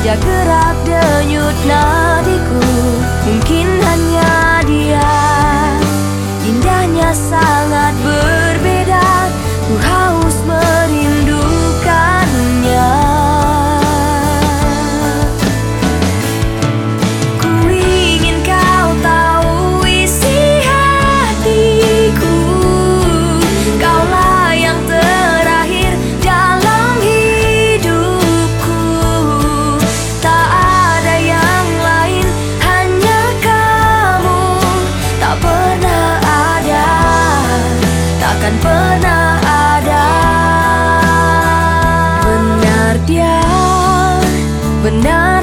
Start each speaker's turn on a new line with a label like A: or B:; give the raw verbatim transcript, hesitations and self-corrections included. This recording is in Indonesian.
A: Setiap gerak denyut nadiku mungkin hanya dia. Indahnya sangat berbeda, ku haus merindukannya. Ku ingin kau tahu isi hatiku, kaulah yang terakhir dalam hidupku. Tak ada yang lain, hanya kamu. Tak pernah ada, takkan pernah ada. Benar dia, benar